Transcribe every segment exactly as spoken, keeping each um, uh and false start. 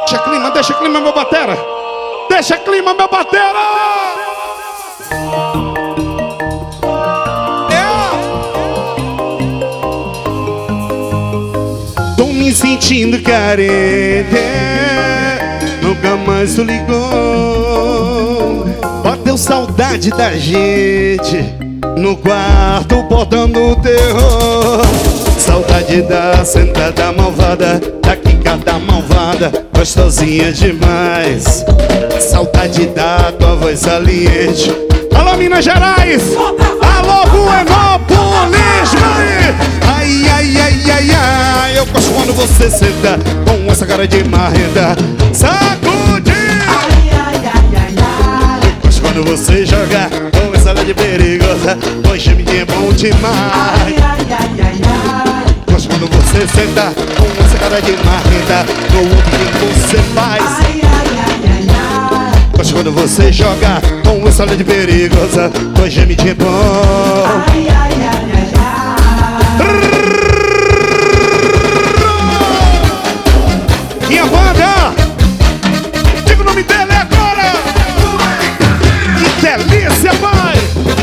Deixa clima, deixa clima, meu batera. Deixa clima, meu batera. Tô me sentindo carente, nunca mais tu ligou. Bateu saudade da gente no quarto botando terror. Saudade da sentada malvada, da quicada malvada, gostosinha demais. Saudade da tua voz saliente. Alô Minas Gerais, alô Buenópolis, ai, ai, ai, ai, ai. Eu gosto quando você senta com essa cara de marrenta. Sacudir. Ai, ai, ai, ai, ai. Eu gosto quando você joga com essa cara de perigosa. Pois gemidinha é bom demais. Ai, ai, ai, ai, ai. Gosto quando você senta com essa cara de marrenta. No outro que você faz. Ai, ai, ai, ai, ai. Gosto quando você joga com essa cara de perigosa. Pois gemidinha é bom. Ai, ai, ai, ai, ai. Minha banda, diga o nome dele agora. Que delícia, pai.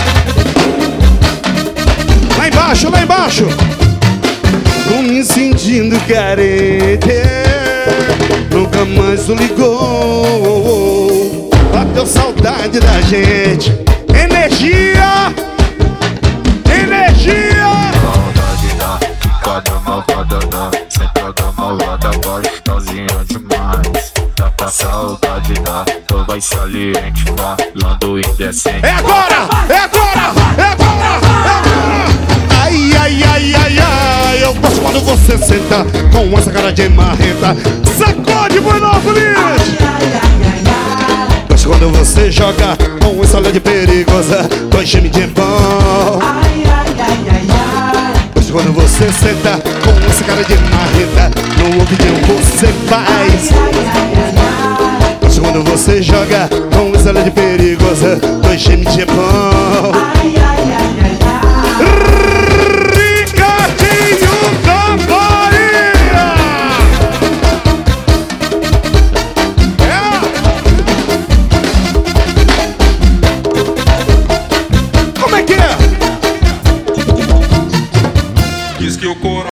Lá embaixo, lá embaixo. Tô me sentindo carente, nunca mais tu ligou. Bateu saudade da gente. Energia, energia. Saudade da quicada malvada, da sentada malvada, gostosinha demais. Tá com saudade da tua voz saliente, falando indecente. É agora, é agora, é agora, é agora. Ai, ai, ai, ai, ai. Eu gosto quando você senta com essa cara de marrenta. Sacode, Buenópolis. Ai, ai, ai, ai, ai. Gosto quando você joga com essa olhada de perigosa. Dois gemidinhos bom. Ai, ai, ai, ai, ai. Gosto quando você senta com essa cara de marrenta. No ouvidinho você faz. Ai, ai, ai, ai, ai. Gosto quando você joga com essa olhada de perigosa.